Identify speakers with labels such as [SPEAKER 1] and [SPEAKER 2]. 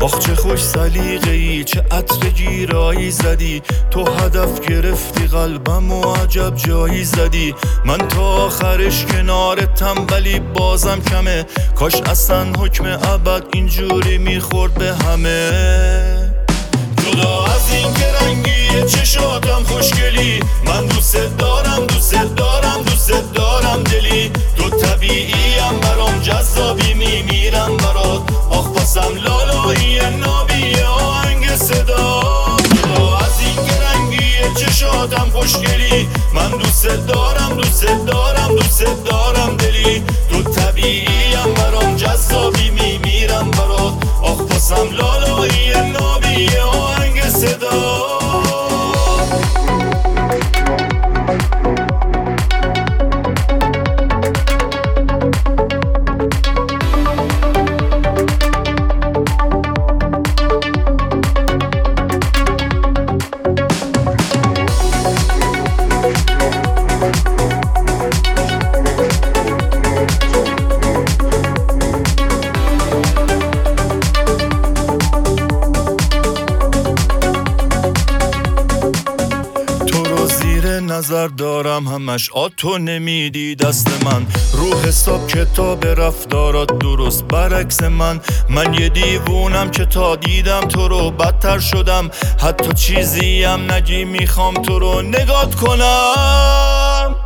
[SPEAKER 1] آخ چه خوش سلیقه‌ای، چه عطر گیرایی زدی. تو هدف گرفتی قلبم و عجب جایی زدی. من تا آخرش کنارتم ولی بازم کمه. کاش اصلا حکم ابد اینجوری میخورد به همه. جدا از این که رنگی چشاتم خوشگلی، من دوست دارم دوست دارم دوست دارم دلی. تو طبیعیم برام جذابی میمیرم برات. آخ باسم لالایی نابی آهنگ صدا. جدا از این که رنگی چشاتم خوشگلی، من دوست دارم دوست دارم دوست دارم دلی. تو طبیعیم برام جذابی میمیرم برات. آخ باسم لالایی نابی آهنگ صدا. نظر دارم همش تو نمیدی دست من. رو حساب کتاب رفتارات درست برعکس من یه دیوونم که تا دیدم تو رو بدتر شدم. حتی چیزی هم نگی میخوام تو رو نگات کنم.